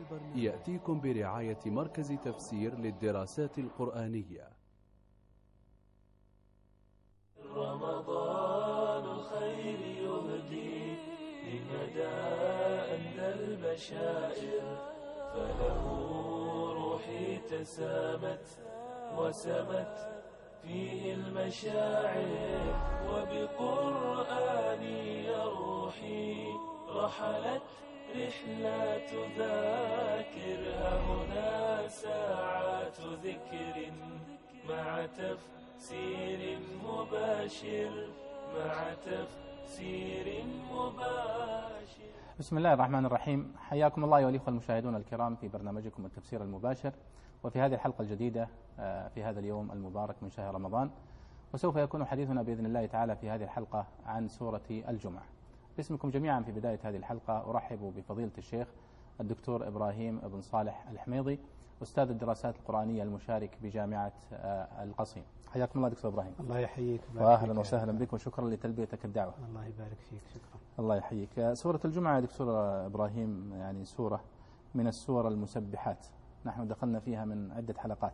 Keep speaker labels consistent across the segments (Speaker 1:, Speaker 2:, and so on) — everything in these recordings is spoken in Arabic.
Speaker 1: يأتيكم برعاية مركز تفسير للدراسات القرآنية.
Speaker 2: رمضان الخير يهدي لمدى أندى البشائر، فله روحي تسامت وسمت فيه المشاعر، وبقرآني يا روحي رحلت رحلات ذاكر. هنا ساعات ذكر مع تفسير مباشر، مع تفسير مباشر.
Speaker 3: بسم الله الرحمن الرحيم. حياكم الله أيها الأخوة المشاهدون الكرام في برنامجكم التفسير المباشر، وفي هذه الحلقة الجديدة في هذا اليوم المبارك من شهر رمضان. وسوف يكون حديثنا بإذن الله تعالى في هذه الحلقة عن سورة الجمعة. باسمكم جميعا في بداية هذه الحلقة أرحب بفضيلة الشيخ الدكتور إبراهيم بن صالح الحميضي، أستاذ الدراسات القرآنية المشارك بجامعة القصيم. حياكم الله دكتور إبراهيم.
Speaker 4: الله يحييك
Speaker 3: وأهلا وسهلا بك، وشكرا لتلبيتك الدعوة.
Speaker 4: الله يبارك فيك، شكرا.
Speaker 3: الله يحييك. سورة الجمعة يا دكتور إبراهيم يعني سورة من السور المسبحات، نحن دخلنا فيها من عدة حلقات.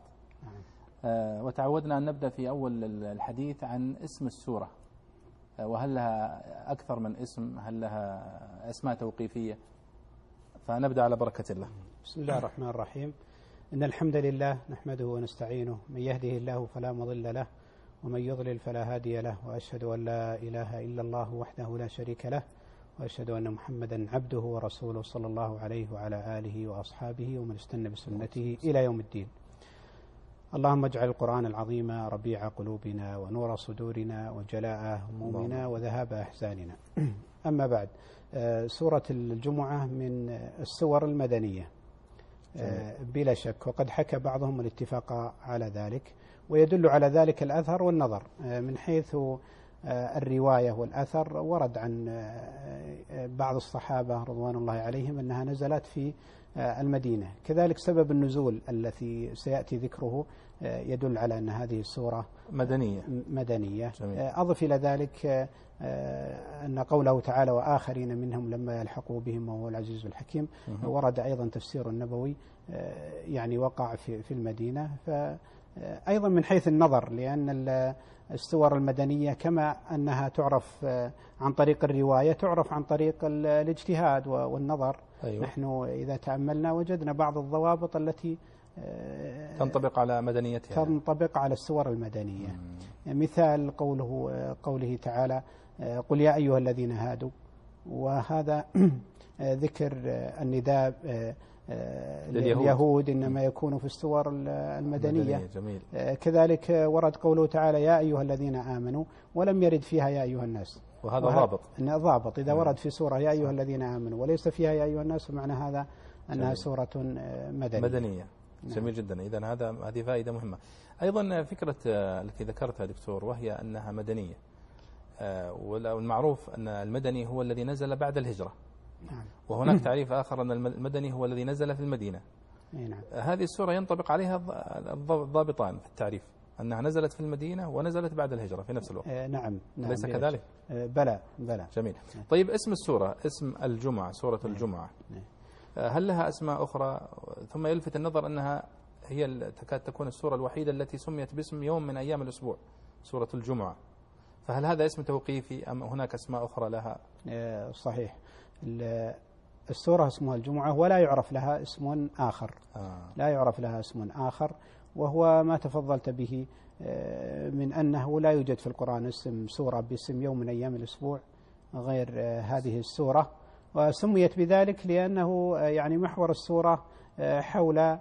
Speaker 3: وتعودنا أن نبدأ في أول الحديث عن اسم السورة، وهل لها أكثر من اسم، هل لها أسماء توقيفية؟ فنبدأ على بركة الله.
Speaker 4: بسم الله الرحمن الرحيم. إن الحمد لله نحمده ونستعينه، من يهده الله فلا مضل له ومن يضلل فلا هادي له، وأشهد أن لا إله إلا الله وحده لا شريك له، وأشهد أن محمدا عبده ورسوله صلى الله عليه وعلى آله وأصحابه ومن استنى بسنته إلى يوم الدين. اللهم اجعل القرآن العظيم ربيع قلوبنا ونور صدورنا وجلاء همومنا وذهاب أحزاننا. أما بعد، سورة الجمعة من السور المدنية بلا شك، وقد حكى بعضهم الاتفاق على ذلك، ويدل على ذلك الأثر والنظر. من حيث الرواية والأثر ورد عن بعض الصحابة رضوان الله عليهم أنها نزلت في المدينة، كذلك سبب النزول الذي سيأتي ذكره يدل على أن هذه السورة مدنية. أضف إلى ذلك أن قوله تعالى وآخرين منهم لما يلحقوا بهم وهو العزيز الحكيم، ورد أيضا تفسير النبوي يعني وقع في المدينة. فأيضا من حيث النظر، لأن السور المدنية كما أنها تعرف عن طريق الرواية تعرف عن طريق الاجتهاد والنظر. أيوة. نحن إذا تأملنا وجدنا بعض الضوابط التي
Speaker 3: تنطبق على مدنيتها،
Speaker 4: تنطبق على السور المدنية. مثال قوله تعالى قل يا أيها الذين هادوا، وهذا ذكر النداء لليهود إنما يكون في السور المدنية.
Speaker 3: جميل.
Speaker 4: كذلك ورد قوله تعالى يا أيها الذين آمنوا، ولم يرد فيها يا أيها الناس،
Speaker 3: وهذا ضابط.
Speaker 4: إذا ورد في سورة يا أيها الذين آمنوا وليس فيها يا أيها الناس، فمعنى هذا أنها سورة مدنية.
Speaker 3: جميل جدا. إذن هذه فائدة مهمة. أيضا فكرة التي ذكرتها دكتور، وهي أنها مدنية، والمعروف أن المدني هو الذي نزل بعد الهجرة.
Speaker 4: نعم.
Speaker 3: وهناك تعريف آخر أن المدني هو الذي نزل في المدينة.
Speaker 4: نعم.
Speaker 3: هذه السورة ينطبق عليها الضابطان في التعريف، أنها نزلت في المدينة ونزلت بعد الهجرة في نفس الوقت.
Speaker 4: نعم.
Speaker 3: ليس كذلك؟
Speaker 4: بلى.
Speaker 3: جميل. طيب اسم السورة، اسم الجمعة، سورة الجمعة، هل لها أسماء أخرى؟ ثم يلفت النظر أنها هي تكاد تكون السورة الوحيدة التي سميت باسم يوم من أيام الأسبوع، سورة الجمعة. فهل هذا اسم توقيفي أم هناك أسماء أخرى لها؟
Speaker 4: صحيح، السورة اسمها الجمعة ولا يعرف لها اسم آخر. لا يعرف لها اسم آخر، وهو ما تفضلت به من أنه لا يوجد في القرآن اسم سورة باسم يوم من أيام الأسبوع غير هذه السورة، وسميت بذلك لأنه يعني محور السورة حول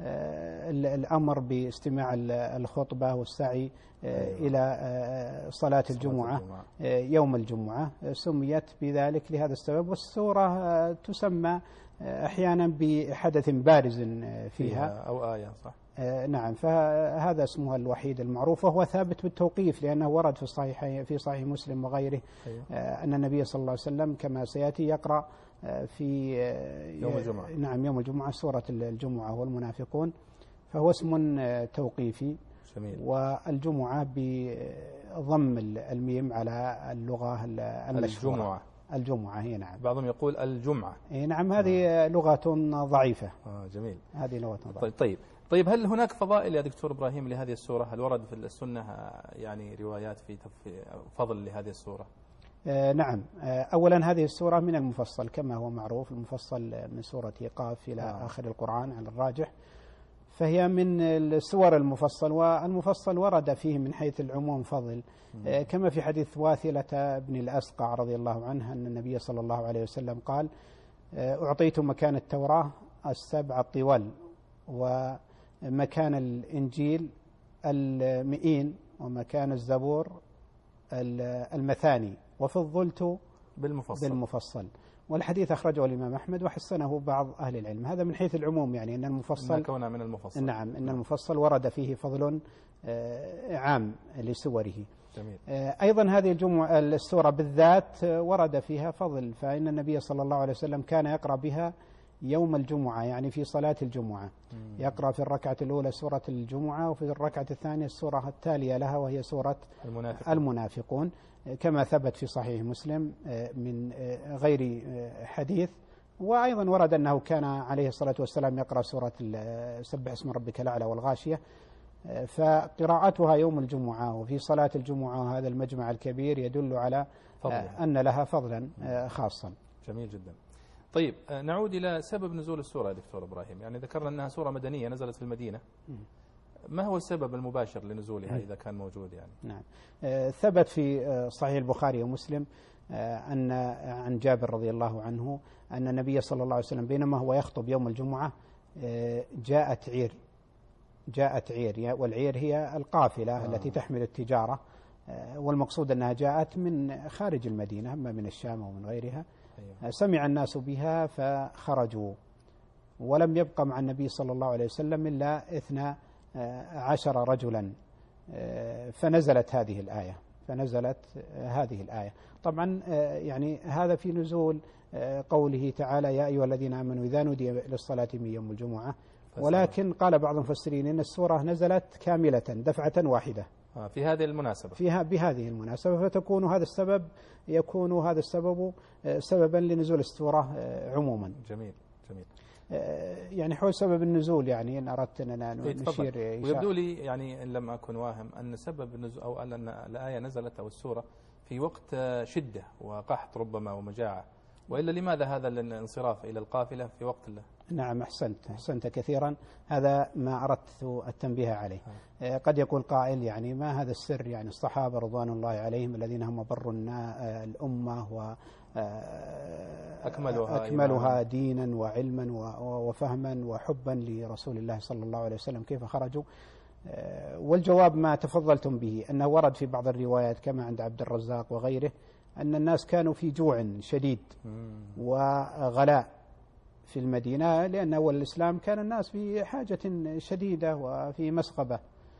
Speaker 4: الأمر باستماع الخطبة والسعي إلى صلاة الجمعة يوم الجمعة، سميت بذلك لهذا السبب. والسورة تسمى أحيانا بحدث بارز فيها
Speaker 3: أو آية، صح؟
Speaker 4: نعم. فهذا اسمها الوحيد المعروف، وهو ثابت بالتوقيف لأنه ورد في صحيح مسلم وغيره أن النبي صلى الله عليه وسلم كما سيأتي يقرأ في
Speaker 3: يوم الجمعة.
Speaker 4: نعم، يوم الجمعة سورة الجمعة والمنافقون، فهو اسم توقيفي.
Speaker 3: جميل.
Speaker 4: والجمعة بضم الميم على اللغة المشهورة. الجمعة هي نعم.
Speaker 3: بعضهم يقول الجمعة.
Speaker 4: نعم هذه لغة ضعيفة.
Speaker 3: جميل.
Speaker 4: هذه لغة ضعيفة.
Speaker 3: طيب هل هناك فضائل يا دكتور إبراهيم لهذه السورة؟ هل ورد في السنة يعني روايات في فضل لهذه السورة؟
Speaker 4: نعم. أولا هذه السورة من المفصل كما هو معروف، المفصل من سورة قاف إلى آخر القرآن على الراجح، فهي من السور المفصل، والمفصل ورد فيه من حيث العموم فضل، كما في حديث واثلة بن الأسقع رضي الله عنه أن النبي صلى الله عليه وسلم قال: أعطيت مكان التوراة 7 الطوال، ومكان الإنجيل 100، ومكان الزبور 200، وفضلت بالمفصل. والحديث أخرجه الإمام أحمد وحسنه بعض أهل العلم. هذا من حيث العموم، يعني أن المفصل
Speaker 3: كونه من المفصل.
Speaker 4: نعم، أن المفصل ورد فيه فضل عام لسوره.
Speaker 3: جميل.
Speaker 4: أيضا هذه السورة بالذات ورد فيها فضل، فإن النبي صلى الله عليه وسلم كان يقرأ بها يوم الجمعة، يعني في صلاة الجمعة يقرأ في الركعة الأولى سورة الجمعة، وفي الركعة الثانية السورة التالية لها وهي سورة المنافقون، كما ثبت في صحيح مسلم من غير حديث. وأيضا ورد أنه كان عليه الصلاة والسلام يقرأ سورة سبح اسم ربك الأعلى والغاشية، فقراءتها يوم الجمعة وفي صلاة الجمعة هذا المجمع الكبير يدل على أن لها فضلا خاصا.
Speaker 3: جميل جدا. طيب نعود إلى سبب نزول السورة يا دكتور إبراهيم. يعني ذكرنا أنها سورة مدنية نزلت في المدينة، ما هو السبب المباشر لنزولها إذا كان موجود؟ يعني
Speaker 4: نعم، ثبت في صحيح البخاري ومسلم أن عن جابر رضي الله عنه أن النبي صلى الله عليه وسلم بينما هو يخطب يوم الجمعة جاءت عير، والعير هي القافلة التي تحمل التجارة، والمقصود أنها جاءت من خارج المدينة، أما من الشام ومن غيرها. سمع الناس بها فخرجوا، ولم يبق مع النبي صلى الله عليه وسلم إلا 12 رجلا، فنزلت هذه الآية. طبعا يعني هذا في نزول قوله تعالى: يا أيها الذين آمنوا إذا نودي للصلاة من يوم الجمعة. ولكن قال بعض المفسرين إن السورة نزلت كاملة دفعة واحدة
Speaker 3: في هذه المناسبة،
Speaker 4: بهذه المناسبة، فتكون يكون هذا السبب سببا لنزول السورة عموما.
Speaker 3: جميل.
Speaker 4: يعني حول سبب النزول، يعني إن أردت أن نشير.
Speaker 3: ويبدو لي يعني إن لم أكن واهم أن سبب النزول أو أن الآية نزلت أو السورة في وقت شدة وقحط ربما ومجاعة، وإلا لماذا هذا الانصراف إلى القافلة في وقت الله؟
Speaker 4: نعم، أحسنت كثيرا، هذا ما أردت التنبيه عليه. قد يقول قائل يعني ما هذا السر؟ يعني الصحابة رضوان الله عليهم الذين هم بروا الأمة وأكملها دينا وعلما وفهما وحبا لرسول الله صلى الله عليه وسلم، كيف خرجوا؟ والجواب ما تفضلتم به، أنه ورد في بعض الروايات كما عند عبد الرزاق وغيره أن الناس كانوا في جوع شديد وغلاء في المدينة، لأن أول الإسلام كان الناس في حاجة شديدة وفي مسغبة،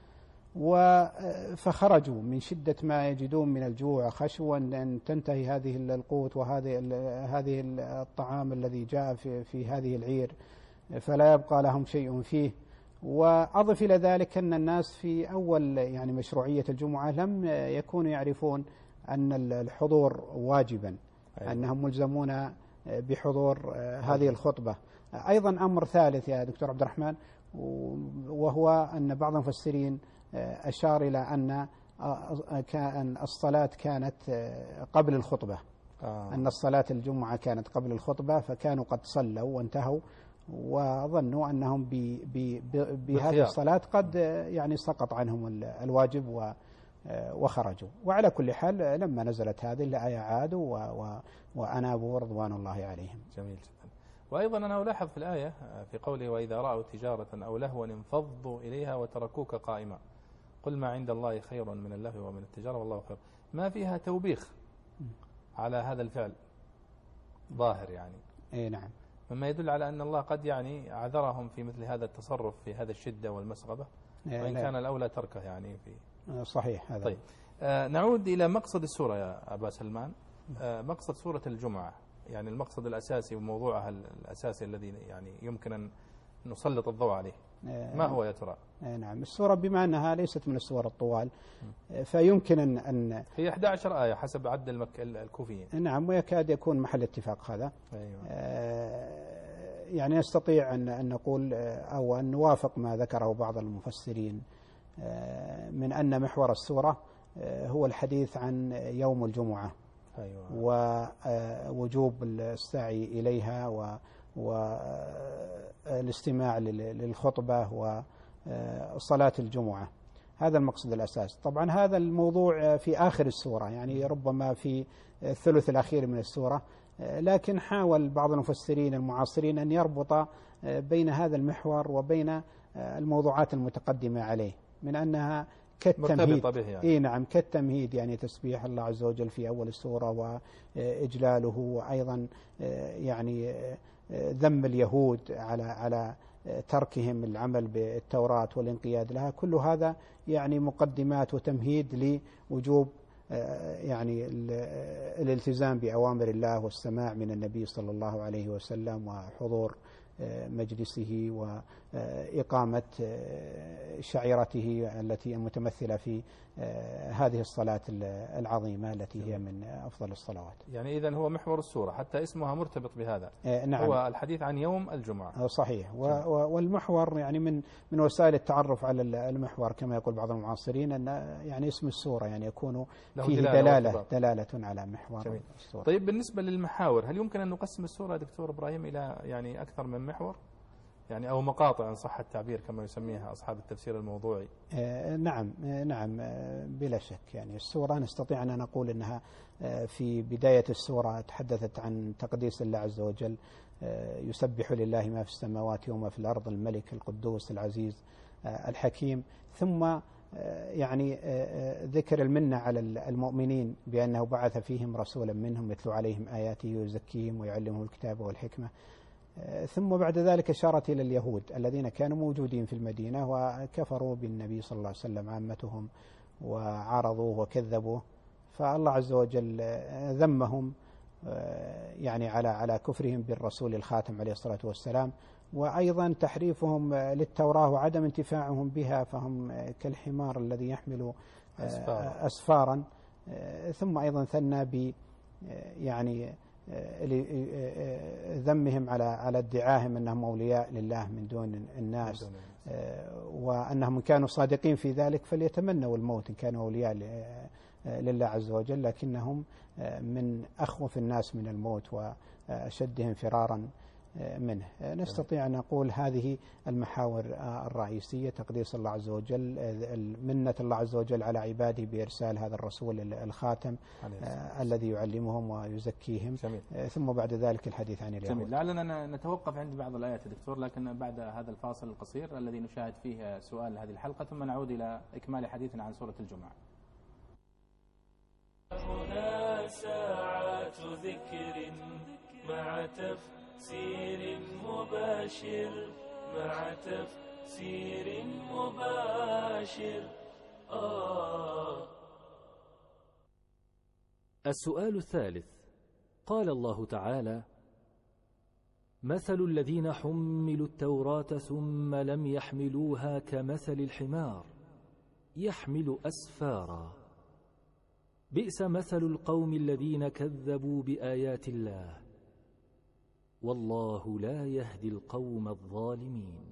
Speaker 4: فخرجوا من شدة ما يجدون من الجوع، خشوا أن تنتهي هذه القوت وهذه الطعام الذي جاء في هذه العير، فلا يبقى لهم شيء فيه. وأضف إلى ذلك أن الناس في أول يعني مشروعية الجمعة لم يكونوا يعرفون أن الحضور واجبا، أنهم ملزمون بحضور هذه الخطبة. أيضا أمر ثالث يا دكتور عبد الرحمن، وهو أن بعض المفسرين أشار إلى أن الصلاة كانت قبل الخطبة، أن الصلاة الجمعة كانت قبل الخطبة، فكانوا قد صلوا وانتهوا وظنوا أنهم بهذه الصلاة قد يعني سقط عنهم الواجب وخرجوا. وعلى كل حال لما نزلت هذه الآية عادوا وأنابوا رضوان الله عليهم.
Speaker 3: جميل جدا. وأيضا أنا ألاحظ في الآية في قوله: وإذا رأوا تجارة أو لهوا انفضوا إليها وتركوك قائما قل ما عند الله خير من اللهو ومن التجارة والله خير. ما فيها توبيخ على هذا الفعل ظاهر يعني.
Speaker 4: نعم.
Speaker 3: مما يدل على أن الله قد يعني عذرهم في مثل هذا التصرف في هذا الشدة والمسغبة، وإن كان الأولى تركه يعني في
Speaker 4: صحيح هذا.
Speaker 3: طيب نعود إلى مقصد السورة يا أبا سلمان. مقصد سورة الجمعة، يعني المقصد الأساسي وموضوعها الأساسي الذي يعني يمكن أن نسلط الضوء عليه. ما هو يا ترى؟
Speaker 4: نعم، السورة بما أنها ليست من السور الطوال فيمكن أن
Speaker 3: هي 11 آية حسب عد الكوفيين.
Speaker 4: نعم، ويكاد يكون محل اتفاق هذا.
Speaker 3: أيوة.
Speaker 4: يعني نستطيع أن نقول أو أن نوافق ما ذكره بعض المفسرين من أن محور السورة هو الحديث عن يوم الجمعة.
Speaker 3: أيوة.
Speaker 4: ووجوب السعي إليها والاستماع للخطبة وصلاة الجمعة. هذا المقصد الأساس. طبعا هذا الموضوع في آخر السورة، يعني ربما في الثلث الأخير من السورة، لكن حاول بعض المفسرين المعاصرين أن يربط بين هذا المحور وبين الموضوعات المتقدمة عليه، من أنها كالتمهيد.
Speaker 3: يعني.
Speaker 4: نعم، كالتمهيد، يعني تسبيح الله عز وجل في أول السورة وإجلاله، وأيضا يعني ذم اليهود على تركهم العمل بالتوراة والانقياد لها. كل هذا يعني مقدمات وتمهيد لوجوب يعني الالتزام بأوامر الله والسماع من النبي صلى الله عليه وسلم وحضور مجلسه وإقامة شعيرته التي متمثلة في هذه الصلاة العظيمة التي هي من أفضل الصلوات.
Speaker 3: يعني إذن هو محور السورة، حتى اسمها مرتبط بهذا.
Speaker 4: نعم،
Speaker 3: هو الحديث عن يوم الجمعة.
Speaker 4: صحيح. والمحور يعني من وسائل التعرف على المحور كما يقول بعض المعاصرين أن يعني اسم السورة يعني يكون فيه دلالة على محور
Speaker 3: جميل.
Speaker 4: السورة.
Speaker 3: طيب بالنسبة للمحاور، هل يمكن أن نقسم السورة دكتور إبراهيم إلى يعني أكثر من محور؟ يعني أو مقاطع إن صح التعبير كما يسميها أصحاب التفسير الموضوعي.
Speaker 4: نعم بلا شك. يعني السورة نستطيع أن نقول أنها في بداية السورة تحدثت عن تقديس الله عز وجل، يسبح لله ما في السماوات وما في الأرض، الملك القدوس العزيز الحكيم. ثم يعني ذكر المنة على المؤمنين بأنه بعث فيهم رسولا منهم يتلو عليهم آياته ويزكيهم ويعلمهم الكتاب والحكمة. ثم بعد ذلك أشارت إلى اليهود الذين كانوا موجودين في المدينة وكفروا بالنبي صلى الله عليه وسلم عامتهم وعارضوه وكذبوه، فالله عز وجل ذمهم يعني على كفرهم بالرسول الخاتم عليه الصلاة والسلام، وأيضا تحريفهم للتوراة وعدم انتفاعهم بها، فهم كالحمار الذي يحمل أسفارا. ثم أيضا ثنى ب يعني ذمهم على ادعاهم أنهم أولياء لله من دون الناس، وأنهم كانوا صادقين في ذلك فليتمنوا الموت إن كانوا أولياء لله عز وجل، لكنهم من أخوف الناس من الموت وأشدهم فرارا منه. نستطيع أن نقول هذه المحاور الرئيسية: تقديس الله عز وجل، منة الله عز وجل على عباده بإرسال هذا الرسول الخاتم الذي يعلمهم ويزكيهم. ثم بعد ذلك الحديث عن اليهود.
Speaker 3: جميل. لعلنا نتوقف عند بعض الآيات دكتور، لكن بعد هذا الفاصل القصير الذي نشاهد فيه سؤال هذه الحلقة، ثم نعود إلى إكمال حديثنا عن سورة الجمعة.
Speaker 2: هنا ساعات ذكر مع تفسير مباشر، مع تفسير مباشر.
Speaker 5: السؤال الثالث: قال الله تعالى: مثل الذين حملوا التوراة ثم لم يحملوها كمثل الحمار يحمل أسفارا، بئس مثل القوم الذين كذبوا بآيات الله، والله لا يهدي القوم الظالمين.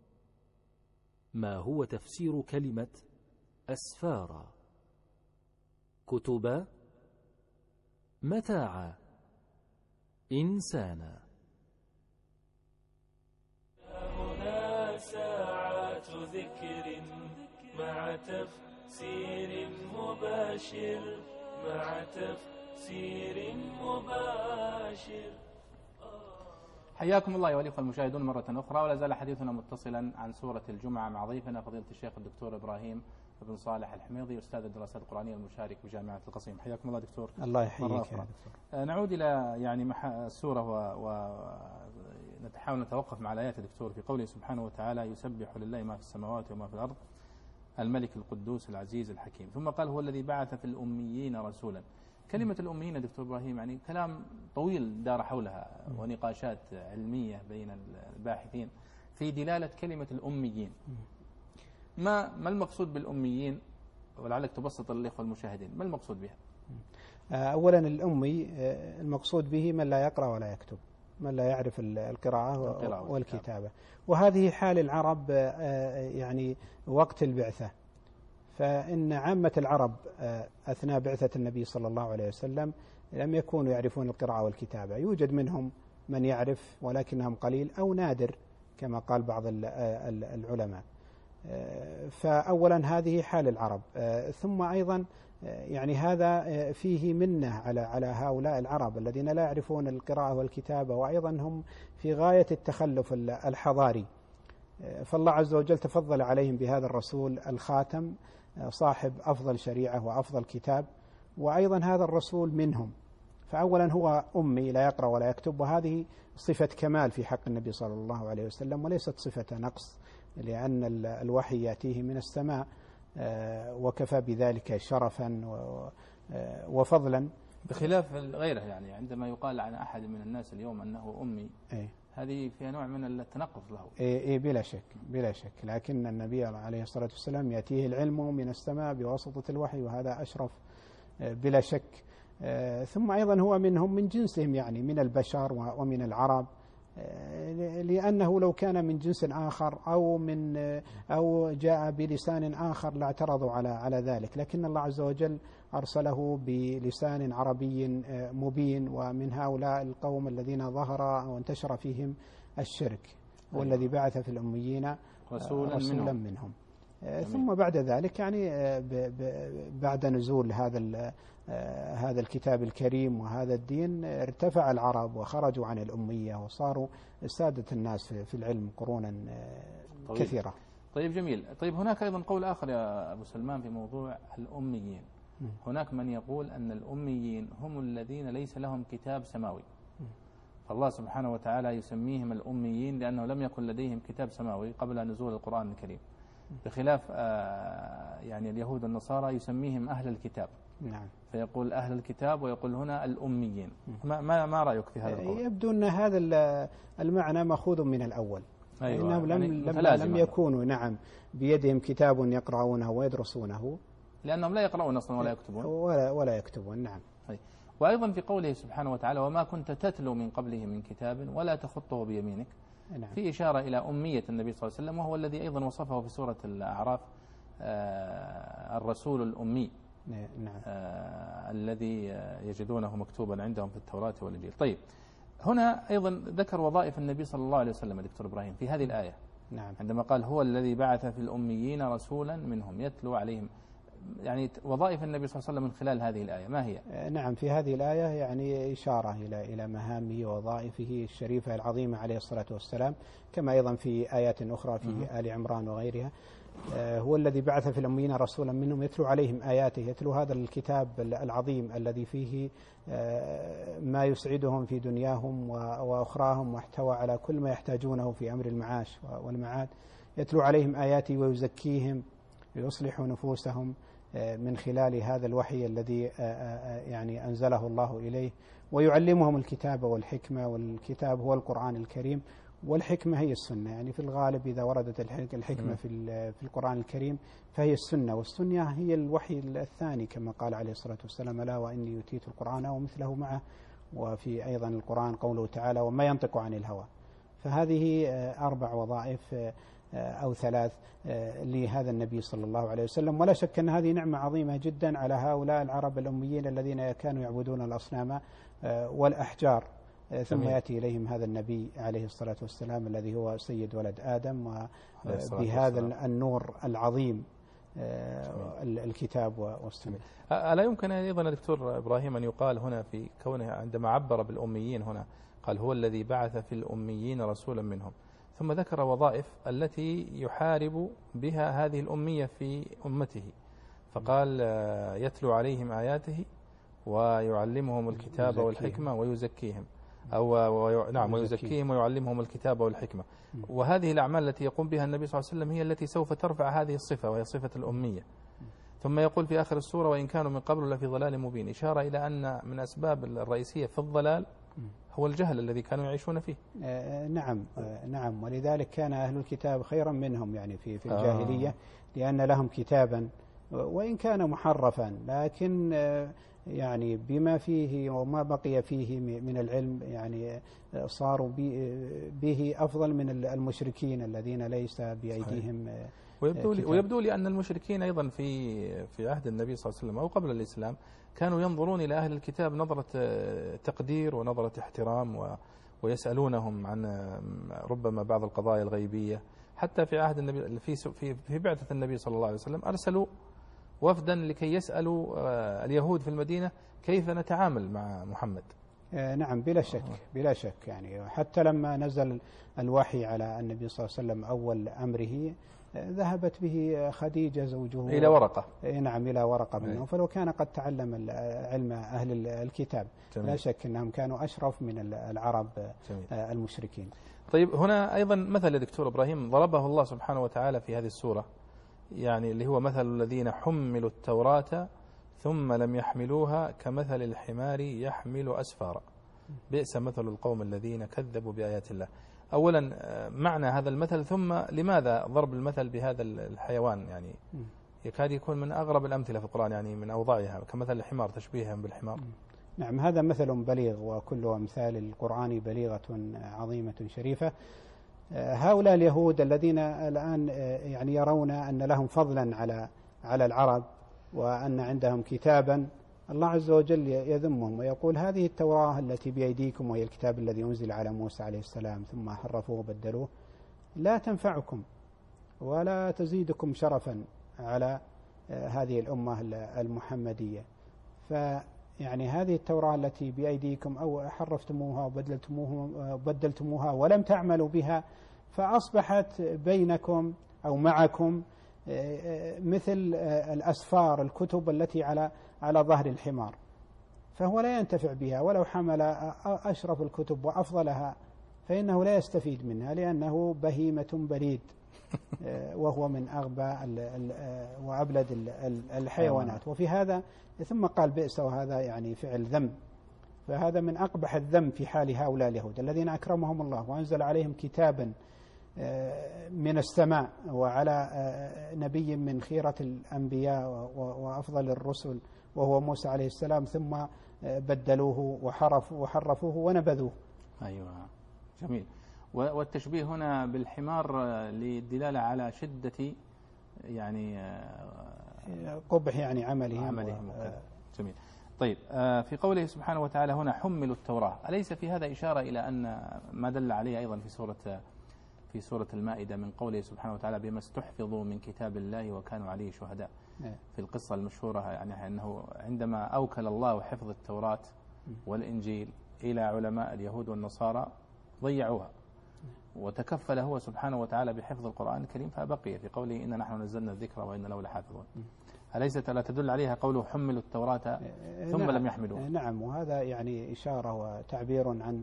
Speaker 5: ما هو تفسير كلمة أسفارا؟ كتبا، متاعا، إنسانا.
Speaker 2: هنا ساعات ذكر مع تفسير مباشر، مع تفسير مباشر.
Speaker 3: حياكم الله أيها الأخوة المشاهدون مرة أخرى، ولا زال حديثنا متصلا عن سورة الجمعة مع ضيفنا فضيلة الشيخ الدكتور إبراهيم بن صالح الحميضي، أستاذ الدراسات القرآنية المشارك بجامعة القصيم. حياكم الله دكتور.
Speaker 4: الله يحييك يا دكتور.
Speaker 3: نعود إلى يعني السورة ونحاول نتوقف مع الآيات دكتور في قوله سبحانه وتعالى: يسبح لله ما في السماوات وما في الأرض، الملك القدوس العزيز الحكيم. ثم قال: هو الذي بعث في الأميين رسولا. كلمة الأميين دكتور إبراهيم يعني كلام طويل دار حولها ونقاشات علمية بين الباحثين، في دلالة كلمة الأميين. ما المقصود بالأميين؟ ولعلك تبسط للإخوة المشاهدين ما المقصود بها؟
Speaker 4: أولا الأمي المقصود به من لا يقرأ ولا يكتب، من لا يعرف القراءة والكتابة، وهذه حال العرب يعني وقت البعثة. فإن عامة العرب أثناء بعثة النبي صلى الله عليه وسلم لم يكونوا يعرفون القراءة والكتابة، يوجد منهم من يعرف ولكنهم قليل أو نادر كما قال بعض العلماء. فأولا هذه حال العرب، ثم أيضا يعني هذا فيه منة على هؤلاء العرب الذين لا يعرفون القراءة والكتابة، وأيضا هم في غاية التخلف الحضاري. فالله عز وجل تفضل عليهم بهذا الرسول الخاتم صاحب أفضل شريعة وأفضل كتاب، وأيضا هذا الرسول منهم. فأولا هو أمي لا يقرأ ولا يكتب، وهذه صفة كمال في حق النبي صلى الله عليه وسلم وليست صفة نقص، لأن الوحي يأتيه من السماء وكفى بذلك شرفا وفضلا،
Speaker 3: بخلاف غيره. يعني عندما يقال عن أحد من الناس اليوم أنه أمي هذه فيها نوع من التنقص له.
Speaker 4: بلا شك بلا شك، لكن النبي عليه الصلاة والسلام يأتيه العلم من السماء بواسطة الوحي، وهذا أشرف بلا شك. ثم أيضا هو منهم من جنسهم، يعني من البشر ومن العرب، لأنه لو كان من جنس آخر أو جاء بلسان آخر لاعترضوا على ذلك، لكن الله عز وجل أرسله بلسان عربي مبين. ومن هؤلاء القوم الذين ظهر وانتشر فيهم الشرك، والذي بعث في الأميين رسولا منهم. ثم بعد ذلك يعني بعد نزول هذا الكتاب الكريم وهذا الدين ارتفع العرب وخرجوا عن الأمية وصاروا سادة الناس في العلم قرونا كثيرة.
Speaker 3: طيب جميل. طيب هناك أيضا قول آخر يا أبو سلمان في موضوع الأميين. هناك من يقول أن الأميين هم الذين ليس لهم كتاب سماوي، فالله سبحانه وتعالى يسميهم الأميين لأنه لم يكن لديهم كتاب سماوي قبل نزول القرآن الكريم، بخلاف يعني اليهود والنصارى يسميهم أهل الكتاب.
Speaker 4: نعم.
Speaker 3: فيقول أهل الكتاب ويقول هنا الأميين. ما رأيك في هذا القول؟
Speaker 4: يبدو أن هذا المعنى مأخوذ من الأول.
Speaker 3: أيوة.
Speaker 4: إنهم لم يكونوا نعم بيدهم كتاب يقرؤونه ويدرسونه،
Speaker 3: لأنهم لا يقرؤون أصلا ولا يكتبون
Speaker 4: ولا يكتبون. نعم.
Speaker 3: وأيضا في قوله سبحانه وتعالى وما كنت تتلو من قبله من كتاب ولا تخطه بيمينك. نعم. في إشارة إلى أمية النبي صلى الله عليه وسلم، وهو الذي أيضا وصفه في سورة الأعراف الرسول الأمي.
Speaker 4: نعم.
Speaker 3: الذي يجدونه مكتوبا عندهم في التوراة والإنجيل. طيب هنا أيضا ذكر وظائف النبي صلى الله عليه وسلم دكتور إبراهيم في هذه الآية.
Speaker 4: نعم.
Speaker 3: عندما قال هو الذي بعث في الأميين رسولا منهم يتلو عليهم، يعني وظائف النبي صلى الله عليه وسلم من خلال هذه الآية ما هي؟
Speaker 4: نعم، في هذه الآية يعني إشارة إلى مهامه ووظائفه الشريفة العظيمة عليه الصلاة والسلام، كما أيضا في آيات أخرى في آل عمران وغيرها. هو الذي بعث في الأميين رسولا منهم يتلو عليهم آياته، يتلو هذا الكتاب العظيم الذي فيه ما يسعدهم في دنياهم وأخراهم، واحتوى على كل ما يحتاجونه في أمر المعاش والمعاد. يتلو عليهم آياته ويزكيهم ويصلح نفوسهم من خلال هذا الوحي الذي يعني أنزله الله إليه، ويعلمهم الكتاب والحكمة، والكتاب هو القرآن الكريم، والحكمة هي السنة. يعني في الغالب إذا وردت الحكمة في القرآن الكريم فهي السنة، والسنة هي الوحي الثاني كما قال عليه الصلاة والسلام ألا وإني يؤتيت القرآن ومثله معه. وفي أيضا القرآن قوله تعالى وما ينطق عن الهوى. فهذه 4 وظائف أو 3 لهذا النبي صلى الله عليه وسلم، ولا شك أن هذه نعمة عظيمة جدا على هؤلاء العرب الأميين الذين كانوا يعبدون الأصنام والأحجار. ثم يأتي إليهم هذا النبي عليه الصلاة والسلام الذي هو سيد ولد آدم، وبهذا النور العظيم الكتاب والسنة.
Speaker 3: ألا يمكن أيضا دكتور إبراهيم أن يقال هنا في كونه عندما عبر بالأميين هنا قال هو الذي بعث في الأميين رسولا منهم، ثم ذكر وظائف التي يحارب بها هذه الأمية في أمته، فقال يتلو عليهم آياته ويعلمهم الكتاب والحكمة ويزكيهم نعم ويزكيهم ويعلمهم الكتاب والحكمة. وهذه الأعمال التي يقوم بها النبي صلى الله عليه وسلم هي التي سوف ترفع هذه الصفة، وهي صفة الأمية. ثم يقول في آخر السورة وإن كانوا من قبل لفي ضلال مبين، إشارة إلى أن من أسباب الرئيسية في الضلال هو الجهل الذي كانوا يعيشون فيه.
Speaker 4: نعم، ولذلك كان أهل الكتاب خيرا منهم يعني في الجاهلية، لأن لهم كتابا وإن كان محرفا، لكن يعني بما فيه وما بقي فيه من العلم يعني صاروا به أفضل من المشركين الذين ليس بأيديهم.
Speaker 3: ويبدو لي أن المشركين أيضا في عهد النبي صلى الله عليه وسلم أو قبل الإسلام كانوا ينظرون إلى أهل الكتاب نظرة تقدير ونظرة احترام، ويسألونهم عن ربما بعض القضايا الغيبية. حتى في عهد النبي في بعثة النبي صلى الله عليه وسلم أرسلوا وفدا لكي يسألوا اليهود في المدينة كيف نتعامل مع محمد.
Speaker 4: نعم، بلا شك يعني حتى لما نزل الوحي على النبي صلى الله عليه وسلم أول أمره ذهبت به خديجة زوجه
Speaker 3: إلى ورقة.
Speaker 4: نعم، إلى ورقة منه، فلو كان قد تعلم علم أهل الكتاب جميل. لا شك أنهم كانوا أشرف من العرب جميل. المشركين.
Speaker 3: طيب هنا أيضا مثل يا دكتور إبراهيم ضربه الله سبحانه وتعالى في هذه السورة، يعني اللي هو مثل الذين حملوا التوراة ثم لم يحملوها كمثل الحمار يحمل أسفارا بئس مثل القوم الذين كذبوا بآيات الله. أولا معنى هذا المثل، ثم لماذا ضرب المثل بهذا الحيوان؟ يعني يكاد يكون من أغرب الأمثلة في القرآن، يعني من أوضاعها كمثل الحمار، تشبيها بالحمار.
Speaker 4: نعم، هذا مثل بليغ، وكل أمثال القرآن بليغة عظيمة شريفة. هؤلاء اليهود الذين الآن يعني يرون أن لهم فضلا على العرب وأن عندهم كتابا، الله عز وجل يذمهم ويقول هذه التوراة التي بأيديكم وهي الكتاب الذي أنزل على موسى عليه السلام ثم حرفوه وبدلوه لا تنفعكم ولا تزيدكم شرفا على هذه الأمة المحمدية. فيعني هذه التوراة التي بأيديكم أو حرفتموها وبدلتموها ولم تعملوا بها، فأصبحت بينكم أو معكم مثل الأسفار، الكتب التي على ظهر الحمار، فهو لا ينتفع بها، ولو حمل أشرف الكتب وأفضلها فإنه لا يستفيد منها، لأنه بهيمة بريد وهو من أغبى وأبلد الحيوانات. وفي هذا ثم قال بئس، وهذا يعني فعل ذم، فهذا من أقبح الذم في حال هؤلاء اليهود الذين أكرمهم الله وأنزل عليهم كتابا من السماء وعلى نبي من خيرة الأنبياء وأفضل الرسل وهو موسى عليه السلام، ثم بدلوه وحرفوه ونبذوه.
Speaker 3: أيوة، جميل. والتشبيه هنا بالحمار للدلالة على شدة يعني
Speaker 4: قبح يعني عملهم.
Speaker 3: جميل. طيب في قوله سبحانه وتعالى هنا حملوا التوراة، أليس في هذا إشارة إلى أن ما دل عليه أيضا في سورة المائدة من قوله سبحانه وتعالى بما استحفظوا من كتاب الله وكانوا عليه شهداء، في القصة المشهورة يعني أنه عندما أوكل الله حفظ التوراة والإنجيل إلى علماء اليهود والنصارى ضيعوها، وتكفل هو سبحانه وتعالى بحفظ القرآن الكريم فبقي، في قوله إن نحن نزلنا الذكر وإن له لحافظون. أليست لا تدل عليها قوله حملوا التوراة ثم لم يحملوها؟
Speaker 4: نعم، وهذا يعني إشارة وتعبير عن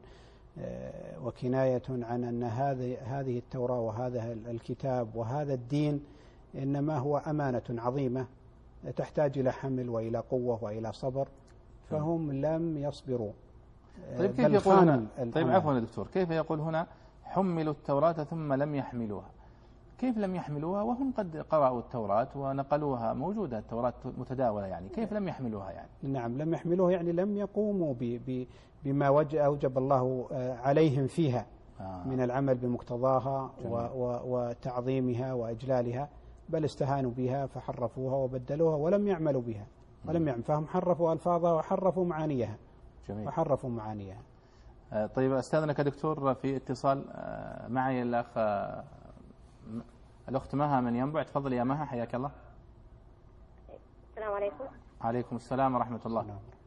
Speaker 4: وكناية عن أن هذه التوراة وهذا الكتاب وهذا الدين إنما هو أمانة عظيمة تحتاج إلى حمل وإلى قوة وإلى صبر، فهم لم يصبروا.
Speaker 3: طيب كيف يقول هنا؟ طيب عفوا يا دكتور، كيف يقول هنا حملوا التوراة ثم لم يحملوها؟ كيف لم يحملوها وهم قد قرأوا التوراة ونقلوها، موجودة التوراة متداولة، يعني كيف لم يحملوها يعني؟
Speaker 4: نعم، لم يحملوها يعني لم يقوموا بما أوجب الله عليهم فيها من العمل بمقتضاها وتعظيمها وإجلالها، بل استهانوا بها فحرفوها وبدلوها ولم يعملوا بها فهم حرفوا ألفاظها وحرفوا معانيها.
Speaker 3: جميل.
Speaker 4: وحرفوا معانيها.
Speaker 3: طيب أستاذنك دكتور في اتصال معي الأخت مها من ينبع. تفضل يا مها، حياك الله.
Speaker 6: السلام عليكم.
Speaker 3: عليكم السلام ورحمة الله.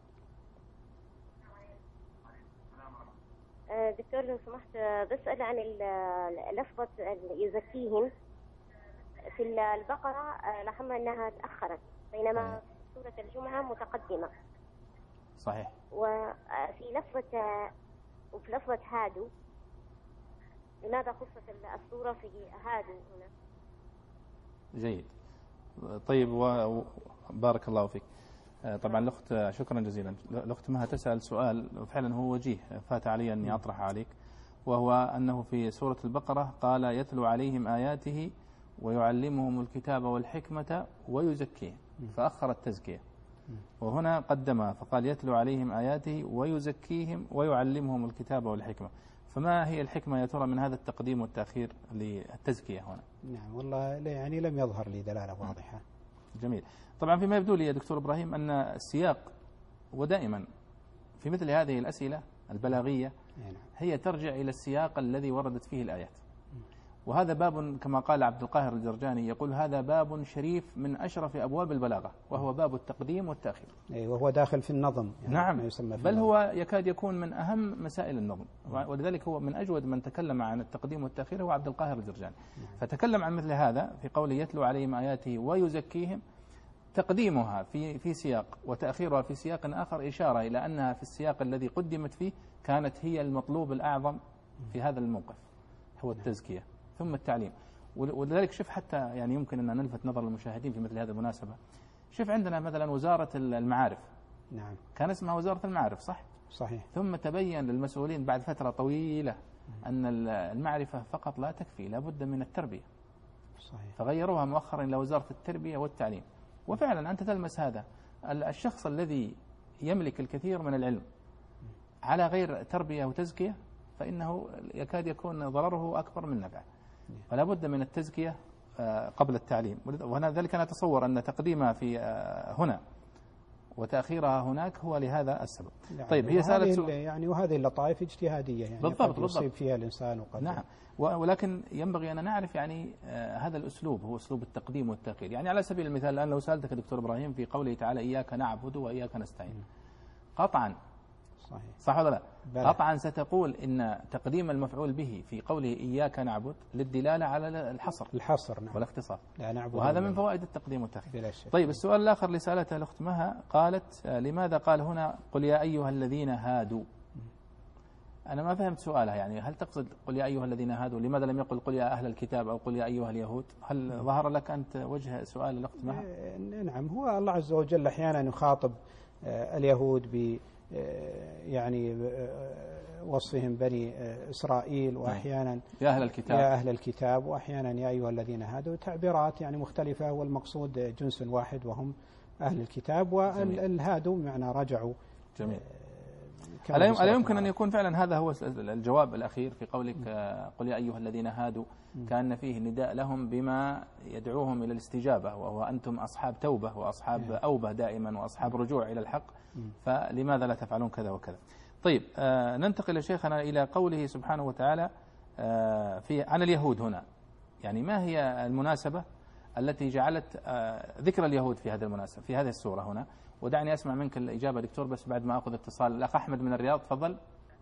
Speaker 6: دكتور لو سمحت بسأل عن لفظة يزكيهم في البقرة، لاحظنا أنها تأخرت بينما سورة الجمعة متقدمة.
Speaker 3: صحيح.
Speaker 6: وفي لفظة هادوا، لماذا خصت السورة في هادوا هنا؟
Speaker 3: جيد. طيب بارك الله فيك. طبعا الأخت شكرا جزيلا. الأخت مها تسأل سؤال وفعلا هو وجيه فات علي أني أطرح عليك، وهو أنه في سورة البقرة قال يتلو عليهم آياته ويعلمهم الكتاب والحكمة ويزكيهم، فأخر التزكية، وهنا قدمها فقال يتلو عليهم آياته ويزكيهم ويعلمهم الكتاب والحكمة. فما هي الحكمة يا ترى من هذا التقديم والتأخير للتزكية هنا؟
Speaker 4: نعم والله يعني لم يظهر لي دلالة واضحة.
Speaker 3: جميل. طبعا فيما يبدو لي يا دكتور إبراهيم أن السياق، ودائما في مثل هذه الأسئلة البلاغية هي ترجع إلى السياق الذي وردت فيه الآيات، وهذا باب كما قال عبد القاهر الجرجاني يقول هذا باب شريف من أشرف أبواب البلاغة، وهو باب التقديم والتأخير.
Speaker 4: وهو داخل في النظم يعني
Speaker 3: نعم،
Speaker 4: ما يسمى في
Speaker 3: بل
Speaker 4: النظم.
Speaker 3: هو يكاد يكون من أهم مسائل النظم، ولذلك هو من أجود من تكلم عن التقديم والتأخير هو عبد القاهر الجرجاني. فتكلم عن مثل هذا في قوله يتلو عليهم آياته ويزكيهم، تقديمها في سياق وتأخيرها في سياق آخر إشارة إلى أنها في السياق الذي قدمت فيه كانت هي المطلوب الأعظم في هذا الموقف، هو التزكية ثم التعليم. ولذلك شوف حتى يعني يمكن أن نلفت نظر المشاهدين في مثل هذه المناسبة، شوف عندنا مثلا وزارة المعارف،
Speaker 4: نعم
Speaker 3: كان اسمها وزارة المعارف صح؟
Speaker 4: صحيح.
Speaker 3: ثم تبين للمسؤولين بعد فترة طويلة أن المعرفة فقط لا تكفي، لا بد من التربية،
Speaker 4: صحيح.
Speaker 3: فغيروها مؤخرا إلى وزارة التربية والتعليم. وفعلا أنت تلمس هذا، الشخص الذي يملك الكثير من العلم على غير تربية وتزكية فإنه يكاد يكون ضرره أكبر من نفعه، فلا بد من التزكية قبل التعليم. ولذلك أنا أتصور أن تقديمها في هنا وتأخيرها هناك هو لهذا السبب.
Speaker 4: يعني
Speaker 3: طيب هي سألت
Speaker 4: يعني وهذه اللطائف اجتهادية يعني
Speaker 3: بالضبط
Speaker 4: يصيب فيها الإنسان وقد
Speaker 3: نعم، ولكن ينبغي أن نعرف يعني هذا الأسلوب هو أسلوب التقديم والتأخير. يعني على سبيل المثال الآن لو سألتك دكتور إبراهيم في قوله تعالى إياك نعبد وإياك نستعين، قطعا
Speaker 4: صحيح
Speaker 3: صح ولا لا؟
Speaker 4: بلى.
Speaker 3: قطعا ستقول إن تقديم المفعول به في قوله إياك نعبد للدلالة على الحصر
Speaker 4: نعم
Speaker 3: والاختصار،
Speaker 4: لا نعبد
Speaker 3: وهذا من فوائد التقديم والتأخير.
Speaker 4: بلا شك.
Speaker 3: طيب السؤال الآخر اللي سألته الأخت مها قالت لماذا قال هنا قل يا أيها الذين هادوا؟ أنا ما فهمت سؤالها، يعني هل تقصد قل يا أيها الذين هادوا، لماذا لم يقل قل يا أهل الكتاب أو قل يا أيها اليهود؟ هل ظهر لك أنت وجه سؤال الأخت مها؟
Speaker 4: نعم، هو الله عز وجل أحيانا يخاطب اليهود ب يعني وصفهم بني إسرائيل، وأحيانا
Speaker 3: يا أهل الكتاب،
Speaker 4: يا أهل الكتاب، وأحيانا يا أيها الذين هادوا، تعبيرات يعني مختلفة، والمقصود جنس واحد وهم أهل الكتاب، والهادوا بمعنى رجعوا.
Speaker 3: جميل. ألا يمكن أن يكون فعلا هذا هو الجواب الأخير في قولك قل يا أيها الذين هادوا، كان فيه نداء لهم بما يدعوهم إلى الاستجابة، وهو أنتم أصحاب توبة وأصحاب أوبة دائما وأصحاب رجوع إلى الحق، فلماذا لا تفعلون كذا وكذا؟ طيب ننتقل شيخنا إلى قوله سبحانه وتعالى عن اليهود هنا، يعني ما هي المناسبة التي جعلت ذكر اليهود في هذه المناسبة في هذه السورة هنا؟ ودعني أسمع منك الإجابة دكتور بس بعد ما أخذ اتصال الأخ أحمد من الرياض. تفضل.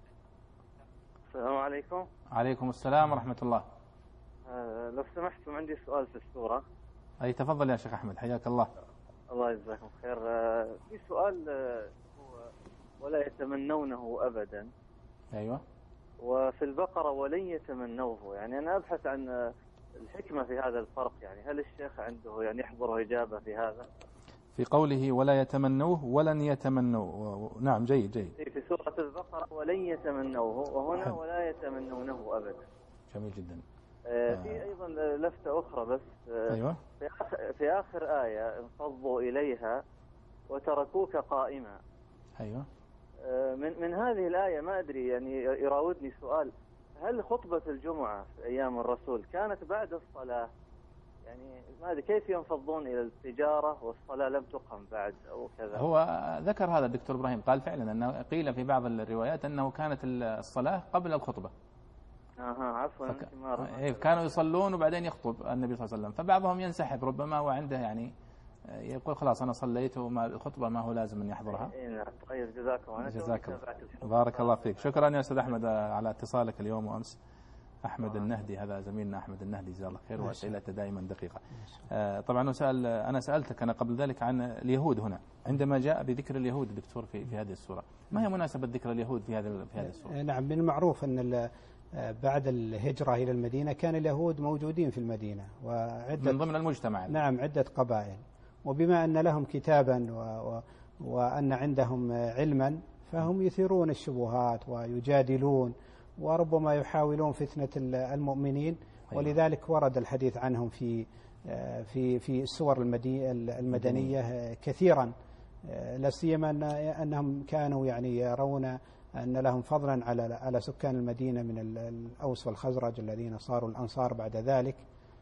Speaker 7: السلام عليكم.
Speaker 3: عليكم السلام ورحمة الله.
Speaker 7: لو سمحتم عندي سؤال في السورة.
Speaker 3: أي تفضل يا شيخ أحمد حياك الله.
Speaker 7: الله يجزاكم خير. في سؤال هو ولا يتمنونه أبدا.
Speaker 3: أيوة. وفي
Speaker 7: البقرة ولن يتمنوه، يعني أنا أبحث عن الحكمة في هذا الفرق، يعني هل الشيخ عنده يعني يحضره إجابة في هذا؟
Speaker 3: في قوله ولا يتمنوه ولن يتمنوه، نعم جيد جيد.
Speaker 7: في سورة البقرة ولن يتمنوه، وهنا ولا يتمنونه أبدا.
Speaker 3: جميل جدا.
Speaker 7: في أيضا لفتة أخرى بس.
Speaker 3: أيوة.
Speaker 7: في آخر آية انفضوا إليها وتركوك قائما.
Speaker 3: أيوة.
Speaker 7: من هذه الآية ما أدري يعني يراودني سؤال، هل خطبة الجمعة في أيام الرسول كانت بعد الصلاة؟ يعني ما أدري كيف ينفضون إلى التجارة والصلاة لم تقم بعد أو كذا.
Speaker 3: هو ذكر هذا الدكتور إبراهيم، قال فعلا أنه قيل في بعض الروايات أنه كانت الصلاة قبل الخطبة.
Speaker 7: عفوا.
Speaker 3: كانوا يصلون وبعدين يخطب النبي صلى الله عليه وسلم، فبعضهم ينسحب ربما وعنده يعني يقول خلاص أنا صليت وما الخطبة ما هو لازم أن يحضرها.
Speaker 7: طيب جزاكم.
Speaker 3: جزاك الله. بارك الله فيك. شكرا يا أستاذ أحمد على اتصالك اليوم وأمس. أحمد النهدي، هذا زميلنا أحمد النهدي جزاه الله خير، وأسئلته دائما دقيقة. طبعا أنا سألتك أنا قبل ذلك عن اليهود هنا، عندما جاء بذكر اليهود دكتور في هذه السورة، ما هي مناسبة ذكر اليهود في هذه السورة؟
Speaker 4: نعم، من المعروف أن بعد الهجرة إلى المدينة كان اليهود موجودين في المدينة وعدة
Speaker 3: من ضمن المجتمع.
Speaker 4: نعم، عدة قبائل، وبما أن لهم كتابا وأن عندهم علما فهم يثيرون الشبهات ويجادلون وربما يحاولون فتنة المؤمنين. ولذلك ورد الحديث عنهم في السور المدنية كثيرا، لا سيما أنهم كانوا يعني يرون أن لهم فضلا على سكان المدينة من الأوس والخزرج الذين صاروا الأنصار بعد ذلك.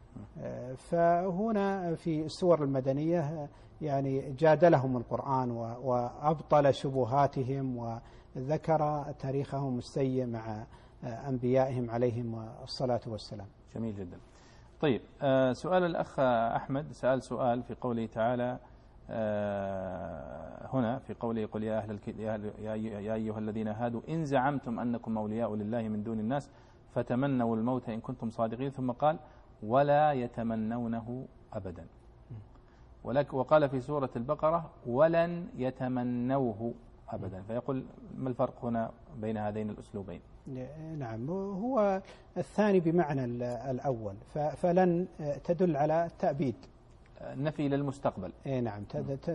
Speaker 4: فهنا في السور المدنية يعني جادلهم القرآن وأبطل شبهاتهم وذكر تاريخهم السيء مع أنبيائهم عليهم الصلاة والسلام.
Speaker 3: جميل جدا. طيب، سؤال الأخ أحمد سؤال في قوله تعالى هنا في قوله قل يا أيها الذين هادوا إن زعمتم أنكم أولياء لله من دون الناس فتمنوا الموت إن كنتم صادقين، ثم قال ولا يتمنونه أبدا. وقال في سورة البقرة ولن يتمنوه أبدا. فيقول ما الفرق هنا بين هذين الأسلوبين؟
Speaker 4: نعم، هو الثاني بمعنى الأول، فلن تدل على التأبيد،
Speaker 3: نفي للمستقبل.
Speaker 4: نعم،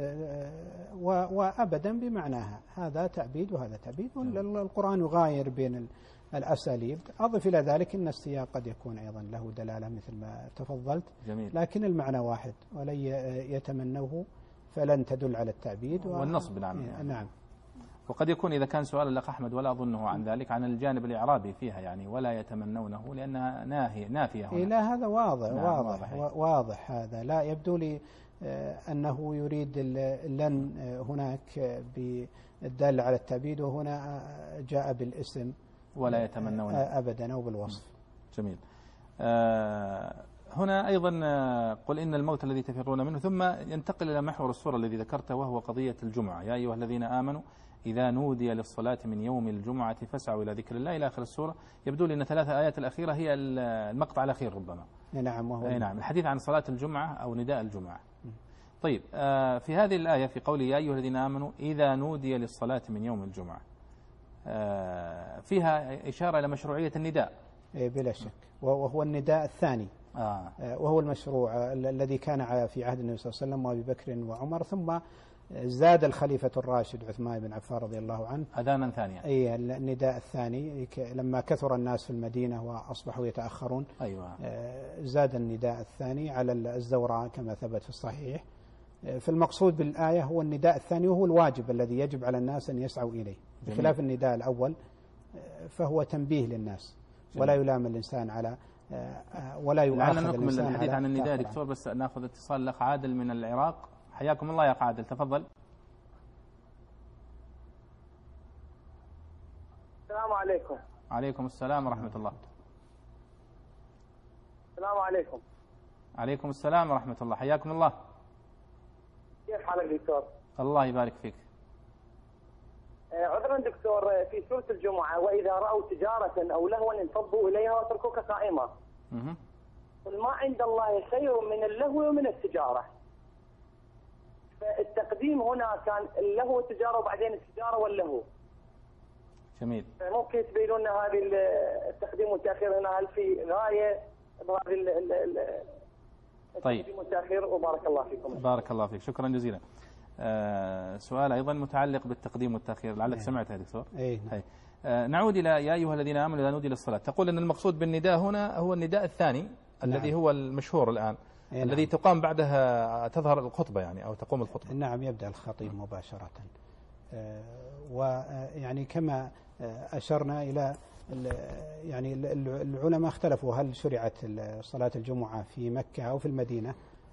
Speaker 4: وأبدا بمعناها، هذا تأبيد وهذا تأبيد، والقرآن يغاير بين الأساليب. أضف إلى ذلك أن السياق قد يكون أيضا له دلالة مثل ما تفضلت.
Speaker 3: جميل.
Speaker 4: لكن المعنى واحد، ولن يتمنوه، فلن تدل على التأبيد
Speaker 3: والنصب. نعم.
Speaker 4: نعم.
Speaker 3: وقد يكون إذا كان سؤال الأخ أحمد ولا أظنه عن ذلك عن الجانب الإعرابي فيها، يعني ولا يتمنونه لأنها نافية هنا.
Speaker 4: لا، هذا واضح.
Speaker 3: نعم،
Speaker 4: واضح هذا. لا يبدو لي أنه يريد لن هناك بالدالة على التأبيد، وهنا جاء بالاسم
Speaker 3: ولا يتمنون
Speaker 4: أبدا أو بالوصف.
Speaker 3: جميل. هنا أيضا قل إن الموت الذي تفرون منه، ثم ينتقل إلى محور السورة الذي ذكرته وهو قضية الجمعة. يا أيها الذين آمنوا إذا نودي للصلاة من يوم الجمعة فاسعوا إلى ذكر الله إلى آخر السورة. يبدو لي أن 3 آيات الأخيرة هي المقطع الأخير ربما.
Speaker 4: نعم، وهو
Speaker 3: نعم، الحديث عن صلاة الجمعة أو نداء الجمعة. طيب، في هذه الآية في قول يا أيها الذين آمنوا إذا نودي للصلاة من يوم الجمعة فيها إشارة إلى مشروعية النداء.
Speaker 4: بلا شك، وهو النداء الثاني، وهو المشروع الذي كان في عهد النبي صلى الله عليه وسلم وأبي بكر وعمر، ثم زاد الخليفة الراشد عثمان بن عفان رضي الله عنه
Speaker 3: أذانا ثانيا.
Speaker 4: أي النداء الثاني لما كثر الناس في المدينة وأصبحوا يتأخرون.
Speaker 3: أيوة.
Speaker 4: زاد النداء الثاني على الزوراء كما ثبت في الصحيح. فالمقصود بالآية هو النداء الثاني، وهو الواجب الذي يجب على الناس أن يسعوا إليه، بخلاف النداء الأول فهو تنبيه للناس. ولا يلام الإنسان على ولا يؤاخذ الإنسان على
Speaker 3: الحديث عن النداء. دكتور بس ناخذ اتصال الأخ عادل من العراق. حياكم الله يا أخ عادل، تفضل.
Speaker 8: السلام عليكم.
Speaker 3: عليكم السلام ورحمة الله.
Speaker 8: السلام عليكم.
Speaker 3: عليكم السلام ورحمة الله، حياكم الله.
Speaker 8: كيف حالك دكتور؟
Speaker 3: الله يبارك فيك.
Speaker 8: عذرا دكتور، في سورة الجمعة وإذا رأوا تجارة أو لهوا انفضوا إليها وتركوك قائمة. قل ما عند الله خير من اللهو ومن التجارة. فالتقديم هنا كان اللهو التجارة وبعدين التجارة واللهو.
Speaker 3: جميل.
Speaker 8: ممكن تبينوا لنا هذه التقديم والتأخير هنا، هل في غاية بهذه
Speaker 3: طيب.
Speaker 8: التقديم والتأخير؟ وبارك الله فيكم.
Speaker 3: بارك الله فيك، شكرا جزيلا. سؤال أيضا متعلق بالتقديم والتأخير، لعلك سمعت هذا دكتور. نعود إلى يا أيها الذين آمنوا إذا نودي للصلاة. تقول أن المقصود بالنداء هنا هو النداء الثاني الذي هو المشهور الآن، الذي تقام بعدها تظهر الخطبة يعني أو تقوم الخطبة.
Speaker 4: نعم، يبدأ الخطيب مباشرة. ويعني كما أشرنا إلى يعني العلماء اختلفوا هل شرعت صلاة الجمعة في مكة أو في المدينة.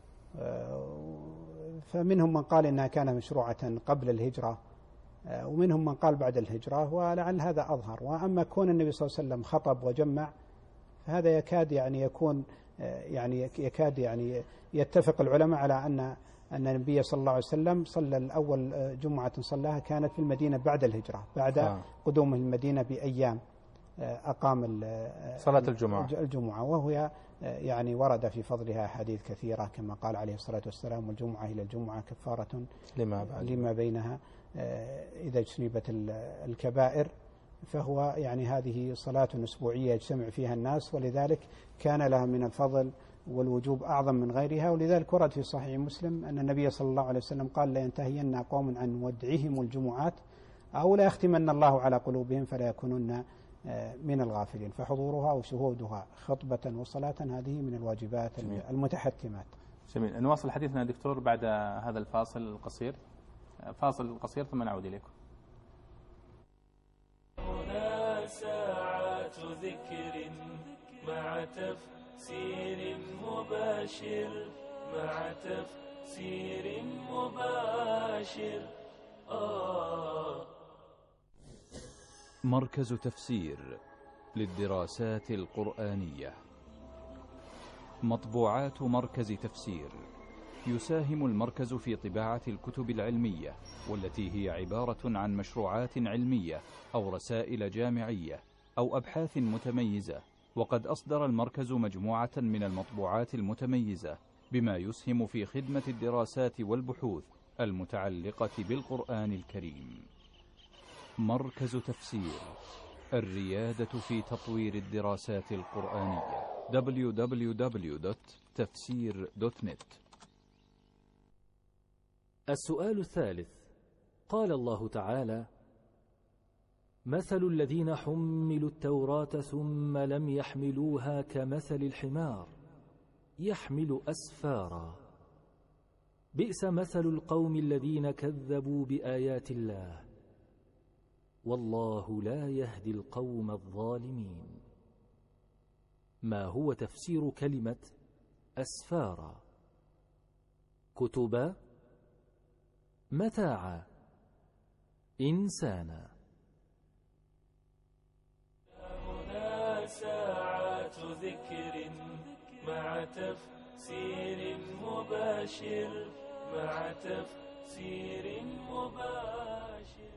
Speaker 4: فمنهم من قال إنها كانت مشروعة قبل الهجرة، ومنهم من قال بعد الهجرة، ولعل هذا أظهر. وأما كون النبي صلى الله عليه وسلم خطب وجمع فهذا يكاد يعني يكون يعني يتفق العلماء على أن النبي صلى الله عليه وسلم صلى الأول جمعة صلاها كانت في المدينة بعد الهجرة، بعد قدومه المدينة بأيام أقام
Speaker 3: صلاة الجمعة،
Speaker 4: وهو يعني ورد في فضلها أحاديث كثيرة كما قال عليه الصلاة والسلام: والجمعة إلى الجمعة كفارة لما بينها إذا اجتنبت الكبائر. فهو يعني هذه صلاة أسبوعية يجتمع فيها الناس، ولذلك كان لها من الفضل والوجوب أعظم من غيرها. ولذلك ورد في صحيح مسلم أن النبي صلى الله عليه وسلم قال: لا ينتهين قوم عن ودعهم الجمعات أو لا يختمن الله على قلوبهم فلا يكونن من الغافلين. فحضورها وشهودها خطبة وصلاة هذه من الواجبات المتحتمات.
Speaker 3: جميل. نواصل حديثنا دكتور بعد هذا الفاصل القصير. فاصل قصير ثم نعود إليكم.
Speaker 2: هنا ساعات ذكر مع تفسير مباشر مع تفسير مباشر.
Speaker 1: مركز تفسير للدراسات القرآنية. مطبوعات مركز تفسير. يساهم المركز في طباعة الكتب العلمية والتي هي عبارة عن مشروعات علمية أو رسائل جامعية أو أبحاث متميزة. وقد أصدر المركز مجموعة من المطبوعات المتميزة بما يسهم في خدمة الدراسات والبحوث المتعلقة بالقرآن الكريم. مركز تفسير، الريادة في تطوير الدراسات القرآنية. www.tafsir.net.
Speaker 5: السؤال الثالث. قال الله تعالى: مثل الذين حملوا التوراة ثم لم يحملوها كمثل الحمار يحمل أسفارا بئس مثل القوم الذين كذبوا بآيات الله والله لا يهدي القوم الظالمين. ما هو تفسير كلمة أسفارا؟ كتبا، متاعا، إنسانا.
Speaker 2: هنا ساعات ذكر مع تفسير مباشر مع تفسير مباشر.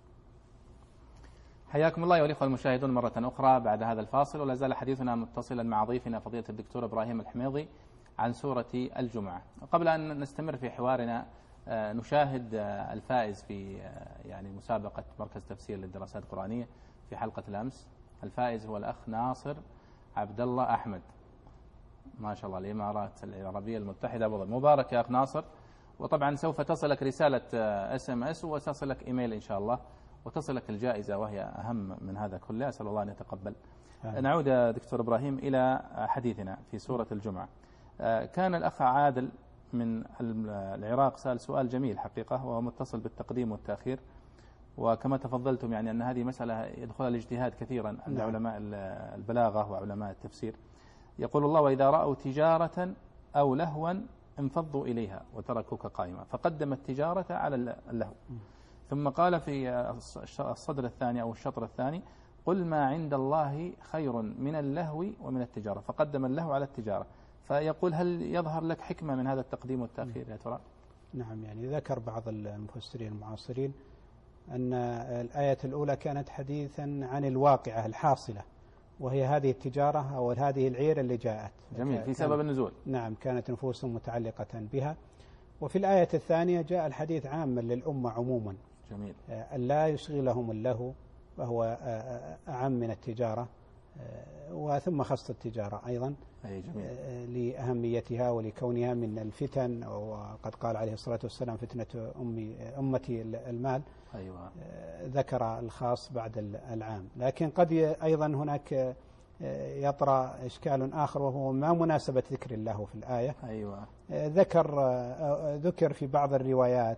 Speaker 3: حياكم الله أيها الأخوة المشاهدون مرة أخرى بعد هذا الفاصل، ولا زال حديثنا متصلا مع ضيفنا فضيلة الدكتور إبراهيم الحميضي عن سورة الجمعة. قبل أن نستمر في حوارنا نشاهد الفائز في يعني مسابقة مركز تفسير للدراسات القرآنية في حلقة الأمس. الفائز هو الأخ ناصر عبد الله أحمد، ما شاء الله، الإمارات العربية المتحدة أبو ظبي. مبارك يا أخ ناصر. وطبعا سوف تصلك رسالة SMS وتصلك إيميل إن شاء الله، وتصلك الجائزة وهي أهم من هذا كله. أسأل الله أن يتقبل. نعود يا دكتور إبراهيم إلى حديثنا في سورة الجمعة. كان الأخ عادل من العراق سأل سؤال جميل حقيقة، وهو متصل بالتقديم والتأخير، وكما تفضلتم يعني أن هذه مسألة يدخلها الاجتهاد كثيرا عند علماء البلاغة وعلماء التفسير. يقول الله: وإذا رأوا تجارة أو لهوا انفضوا إليها وتركوك قائمة، فقدم التجارة على اللهو. ثم قال في الصدر الثاني أو الشطر الثاني: قل ما عند الله خير من اللهو ومن التجارة، فقدم اللهو على التجارة. فيقول: هل يظهر لك حكمة من هذا التقديم والتأخير يا ترى؟
Speaker 4: نعم، يعني ذكر بعض المفسرين المعاصرين أن الآية الأولى كانت حديثا عن الواقعة الحاصلة، وهي هذه التجارة أو هذه العير اللي جاءت.
Speaker 3: جميل، في سبب النزول.
Speaker 4: نعم، كانت نفوس متعلقة بها. وفي الآية الثانية جاء الحديث عاما للأمة عموما.
Speaker 3: جميل.
Speaker 4: ألا يشغلهم اللهو، وهو أعم من التجارة، وثم خص التجارة أيضا.
Speaker 3: جميل.
Speaker 4: لأهميتها ولكونها من الفتن، وقد قال عليه الصلاة والسلام: فتنة أمتي المال.
Speaker 3: أيوة.
Speaker 4: ذكر الخاص بعد العام. لكن قد أيضا هناك يطرأ إشكال آخر، وهو ما مناسبة ذكر الله في الآية.
Speaker 3: أيوة.
Speaker 4: ذكر في بعض الروايات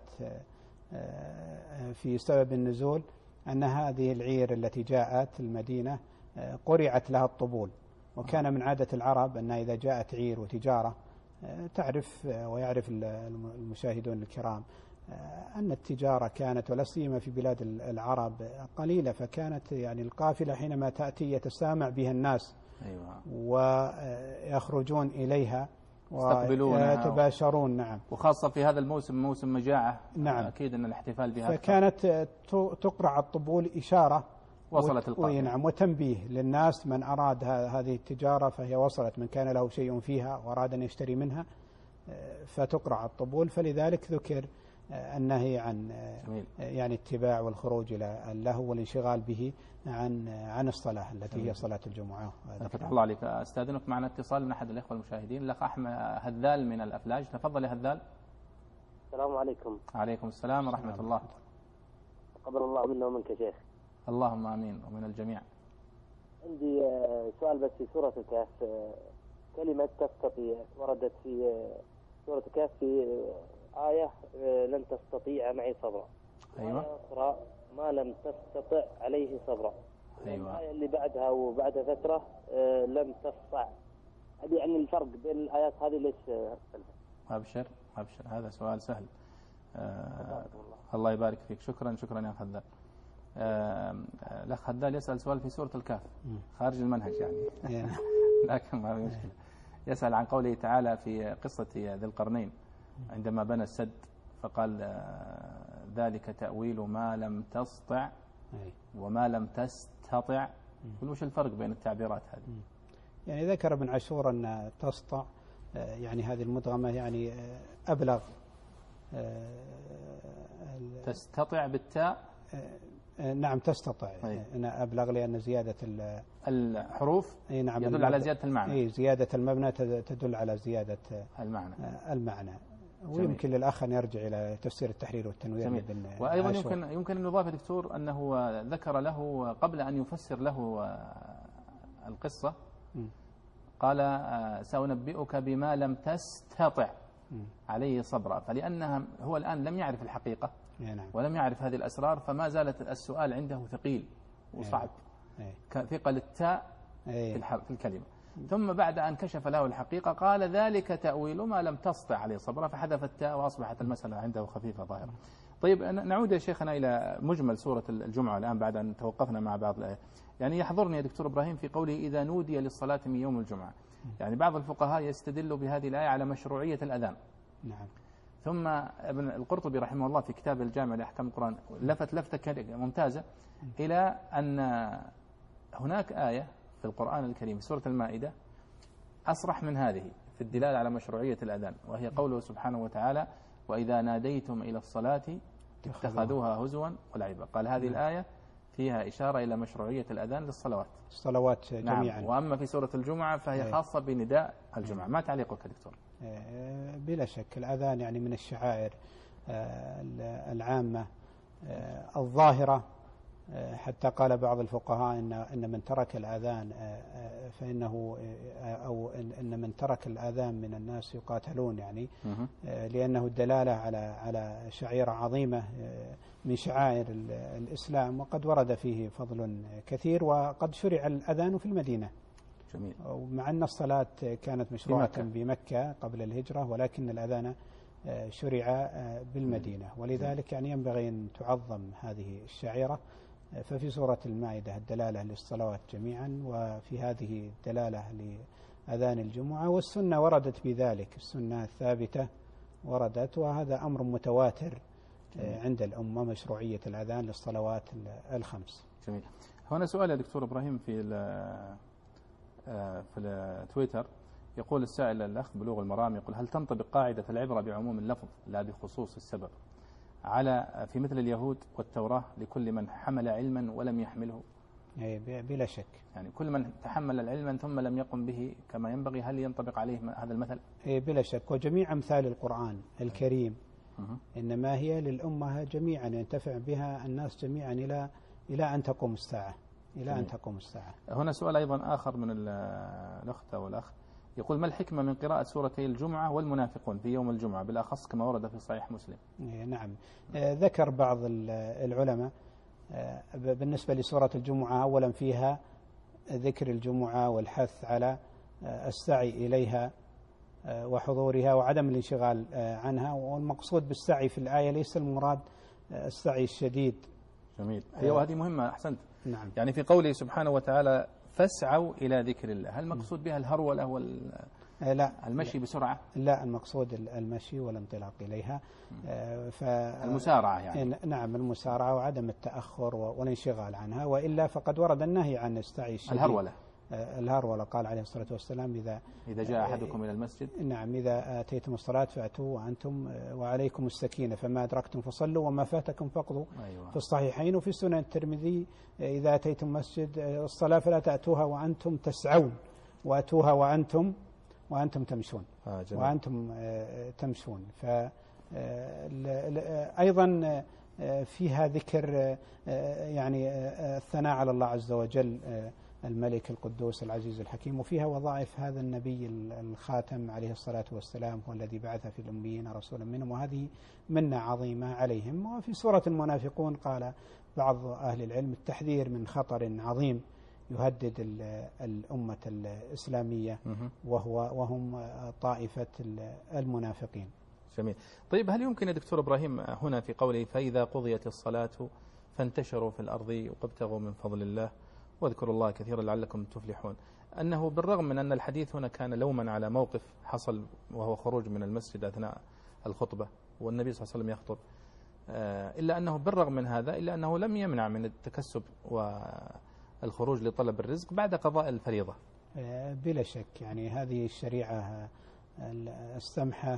Speaker 4: في سبب النزول أن هذه العير التي جاءت المدينة قرعت لها الطبول، وكان من عادة العرب أن إذا جاءت عير وتجارة، تعرف ويعرف المشاهدون الكرام أن التجارة كانت ولا سيما في بلاد العرب قليلة، فكانت يعني القافلة حينما تأتي يتسامع بها الناس.
Speaker 3: أيوة.
Speaker 4: ويخرجون إليها ويتباشرون. نعم،
Speaker 3: وخاصة في هذا الموسم، موسم مجاعة.
Speaker 4: نعم،
Speaker 3: أكيد أن الاحتفال بها
Speaker 4: فكانت تقرع الطبول إشارة
Speaker 3: وصلت القافلة.
Speaker 4: نعم، وتنبيه للناس من أراد هذه التجارة فهي وصلت، من كان له شيء فيها وأراد أن يشتري منها فتقرع الطبول. فلذلك ذكر النهي عن يعني اتباع والخروج إلى اللهو والانشغال به عن الصلاة التي هي صلاة الجمعة.
Speaker 3: فتح الله عليك. أستاذنك معنا اتصال من أحد الإخوة المشاهدين، الأخ أحمد هذال من الأفلاج. تفضل يا هذال.
Speaker 9: السلام عليكم.
Speaker 3: عليكم السلام ورحمة الله.
Speaker 9: قبل الله منا ومنك يا شيخ.
Speaker 3: اللهم آمين ومن الجميع.
Speaker 9: عندي سؤال بس في سورة الكهف. كلمة تستطيع وردت في سورة الكهف في آية لن تستطيع معي صبرا.
Speaker 3: أيوة.
Speaker 9: آية أخرى ما لم تستطع عليه صبرا.
Speaker 3: أيوة.
Speaker 9: الآية اللي بعدها وبعدها فترة لم تستطع. هذه يعني الفرق بين الآيات هذه ليش؟
Speaker 3: أبشر هذا سؤال سهل. الله يبارك فيك. شكرا يا خذال. الأخ خذال يسأل سؤال في سورة الكهف خارج المنهج يعني لكن ما في مشكلة. يسأل عن قوله تعالى في قصة ذي القرنين عندما بنى السد فقال ذلك تأويل ما لم تستطع وما لم تستطع. وش الفرق بين التعبيرات هذه؟
Speaker 4: يعني ذكر ابن عاشور أن تسطع يعني هذه المدغمة يعني أبلغ.
Speaker 3: تستطع بالتاء.
Speaker 4: نعم تستطع. أنا أبلغ لأن زيادة
Speaker 3: الحروف
Speaker 4: نعم
Speaker 3: يدل على زيادة المعنى.
Speaker 4: زيادة المبنى تدل على زيادة المعنى. ويمكن للأخ أن يرجع إلى تفسير التحرير والتنوير.
Speaker 3: وأيضا يمكن أن يضاف دكتور أنه ذكر له قبل أن يفسر له القصة قال سأنبئك بما لم تستطع عليه صبرا. فلأنها هو الآن لم يعرف الحقيقة ولم يعرف هذه الأسرار فما زالت السؤال عنده ثقيل وصعب ثقل التاء في الكلمة. ثم بعد أن كشف له الحقيقة قال ذلك تأويل ما لم تستطع عليه صبرا فحذف التاء وأصبحت المسألة عنده خفيفة ظاهرة. طيب نعود يا شيخنا إلى مجمل سورة الجمعة الآن بعد أن توقفنا مع بعض الآيات. يعني يحضرني يا دكتور إبراهيم في قوله إذا نودي للصلاة من يوم الجمعة. يعني بعض الفقهاء يستدل بهذه الآية على مشروعية الأذان.
Speaker 4: نعم.
Speaker 3: ثم ابن القرطبي رحمه الله في كتاب الجامع لأحكام القرآن لفت لفتة ممتازة إلى أن هناك آية في القرآن الكريم سورة المائدة أصرح من هذه في الدلالة على مشروعية الأذان، وهي قوله سبحانه وتعالى وإذا ناديتم إلى الصلاة اتخذوها هزوا ولعبا. قال هذه الآية فيها إشارة إلى مشروعية الأذان
Speaker 4: الصلوات جميعا.
Speaker 3: نعم. وأما في سورة الجمعة فهي خاصة بنداء الجمعة. ما تعليقك دكتور؟
Speaker 4: بلا شك الأذان يعني من الشعائر العامة الظاهرة، حتى قال بعض الفقهاء إن من ترك الأذان فإنه أو إن من ترك الأذان من الناس يقاتلون يعني لأنه الدلالة على شعيرة عظيمة من شعائر الإسلام، وقد ورد فيه فضل كثير، وقد شرع الأذان في المدينة.
Speaker 3: جميل.
Speaker 4: ومع أن الصلاة كانت مشروعة بمكة قبل الهجرة، ولكن الأذان شرع بالمدينة، ولذلك يعني ينبغي أن تعظم هذه الشعيرة. ففي سورة المائدة الدلالة للصلوات جميعا، وفي هذه الدلالة لأذان الجمعة، والسنة وردت بذلك، السنة الثابتة وردت، وهذا أمر متواتر عند الأمة مشروعية الأذان للصلوات الخمس.
Speaker 3: جميل. هنا سؤال يا دكتور إبراهيم في التويتر، يقول السائل الأخ بلوغ المرام يقول هل تنطبق قاعدة العبرة بعموم اللفظ لا بخصوص السبب على في مثل اليهود والتوراة لكل من حمل علما ولم يحمله؟
Speaker 4: بلا شك،
Speaker 3: يعني كل من تحمل العلم ثم لم يقم به كما ينبغي هل ينطبق عليه هذا المثل؟
Speaker 4: بلا شك. وجميع أمثال القرآن الكريم إنما هي للأمة جميعا ينتفع بها الناس جميعا إلى أن تقوم الساعة. أن تقوم الساعة.
Speaker 3: هنا سؤال أيضا آخر من الأخت أو الأخ يقول ما الحكمة من قراءة سورتي الجمعة والمنافقون في يوم الجمعة بالأخص كما ورد في صحيح مسلم؟
Speaker 4: نعم. ذكر بعض العلماء بالنسبة لسورة الجمعة أولا فيها ذكر الجمعة والحث على السعي إليها وحضورها وعدم الانشغال عنها، والمقصود بالسعي في الآية ليس المراد السعي الشديد.
Speaker 3: جميل. أيوة هذه مهمة، أحسنت.
Speaker 4: نعم.
Speaker 3: يعني في قوله سبحانه وتعالى فاسعوا إلى ذكر الله، هل المقصود بها الهرولة
Speaker 4: لا
Speaker 3: المشي بسرعة؟
Speaker 4: لا، المقصود المشي والانطلاق إليها.
Speaker 3: المسارعة يعني.
Speaker 4: نعم، المسارعة وعدم التأخر والانشغال عنها، وإلا فقد ورد النهي عن السعي الشديد.
Speaker 3: الهرولة.
Speaker 4: الهرولة. قال عليه الصلاة والسلام
Speaker 3: إذا جاء أحدكم إلى المسجد،
Speaker 4: نعم، إذا أتيتم الصلاة فأتوا وأنتم وعليكم السكينة، فما أدركتم فصلوا وما فاتكم فاقضوا.
Speaker 3: أيوة.
Speaker 4: في الصحيحين وفي سنن الترمذي إذا أتيتم مسجد الصلاة فلا تأتوها وأنتم تسعون، وأتوها وأنتم تمشون. وأنتم تمشون. أيضا فيها ذكر يعني الثناء على الله عز وجل الملك القدوس العزيز الحكيم، وفيها وظائف هذا النبي الخاتم عليه الصلاة والسلام، هو الذي بعث في الأميين رسولا منهم، وهذه منة عظيمة عليهم. وفي سورة المنافقون قال بعض أهل العلم التحذير من خطر عظيم يهدد الأمة الإسلامية وهم طائفة المنافقين.
Speaker 3: جميل. طيب، هل يمكن يا دكتور إبراهيم هنا في قوله فإذا قضيت الصلاة فانتشروا في الأرض وابتغوا من فضل الله واذكروا الله كثيرا لعلكم تفلحون، أنه بالرغم من أن الحديث هنا كان لوما على موقف حصل وهو خروج من المسجد أثناء الخطبة والنبي صلى الله عليه وسلم يخطب، إلا أنه بالرغم من هذا إلا أنه لم يمنع من التكسب والخروج لطلب الرزق بعد قضاء الفريضة؟
Speaker 4: بلا شك، يعني هذه الشريعة السمحة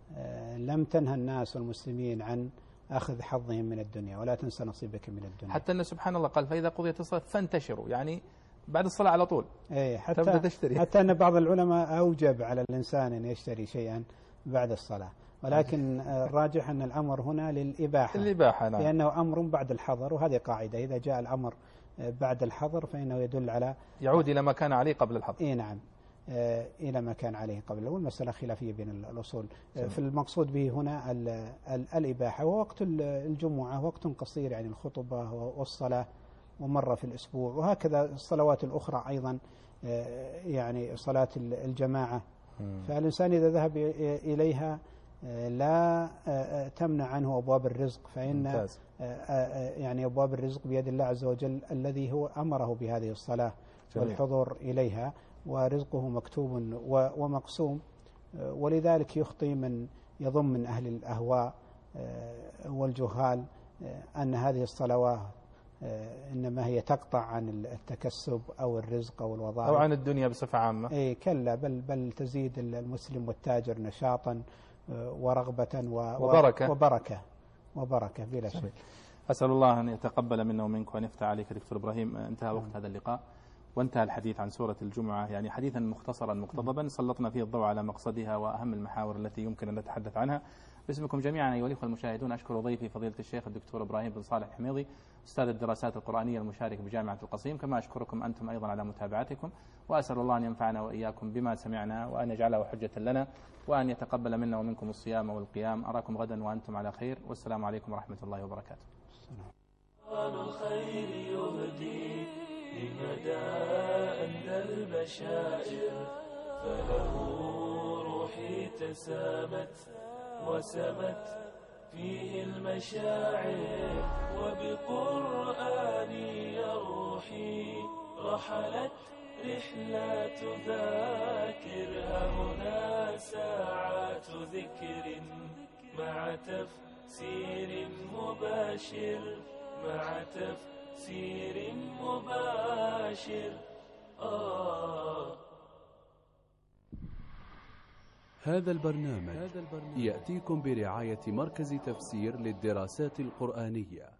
Speaker 4: لم تنهى الناس والمسلمين عن أخذ حظهم من الدنيا، ولا تنسى نصيبك من الدنيا.
Speaker 3: حتى أن سبحان الله قال فإذا قضيت الصلاة فانتشروا، يعني بعد الصلاة على طول تبدأ تشتري.
Speaker 4: حتى أن بعض العلماء أوجب على الإنسان أن يشتري شيئا بعد الصلاة، ولكن الراجح أن الأمر هنا للإباحة،
Speaker 3: نعم.
Speaker 4: لأنه أمر بعد الحظر، وهذه قاعدة، إذا جاء الأمر بعد الحظر فإنه يدل على
Speaker 3: يعود إلى ما كان عليه قبل الحظر.
Speaker 4: نعم، إلى ما كان عليه قبل. والمسألة خلافية بين الأصول. في المقصود به هنا الإباحة. ووقت الجمعة وقت قصير، يعني الخطبة والصلاة ومرة في الأسبوع، وهكذا الصلوات الأخرى أيضا، يعني صلاة الجماعة. فالإنسان إذا ذهب إليها لا تمنع عنه أبواب الرزق، فإن يعني أبواب الرزق بيد الله عز وجل الذي هو أمره بهذه الصلاة والحضور إليها، ورزقه مكتوب ومقسوم. ولذلك يخطي من يظن من أهل الأهواء والجهال أن هذه الصلوات إنما هي تقطع عن التكسب أو الرزق أو الوظائف
Speaker 3: أو عن الدنيا بصفة عامة.
Speaker 4: كلا، بل تزيد المسلم والتاجر نشاطا ورغبة وبركة بلا شك.
Speaker 3: أسأل الله أن يتقبل منا ومنك وأن يفتح عليك دكتور إبراهيم. انتهى وقت هذا اللقاء وانتهى الحديث عن سورة الجمعة، يعني حديثا مختصرا مقتضبا سلطنا فيه الضوء على مقصدها وأهم المحاور التي يمكن أن نتحدث عنها. باسمكم جميعا أيها الأخوة المشاهدون أشكر ضيفي فضيلة الشيخ الدكتور إبراهيم بن صالح الحميضي أستاذ الدراسات القرآنية المشارك بجامعة القصيم، كما أشكركم أنتم أيضا على متابعتكم، وأسأل الله أن ينفعنا وإياكم بما سمعنا وأن يجعله حجة لنا وأن يتقبل منا ومنكم الصيام والقيام. أراكم غدا وأنتم على خير، والسلام عليكم ورحمة الله وبركاته.
Speaker 2: الخير يهدي لمدى أندى البشائر، فله روحي تسامت وسمت فيه المشاعر، وبقرآني يا روحي رحلت رحلات ذاكر. هنا ساعات ذكر مع تفسير مباشر، مع تفسير مباشر.
Speaker 10: هذا البرنامج يأتيكم برعاية مركز تفسير للدراسات القرآنية.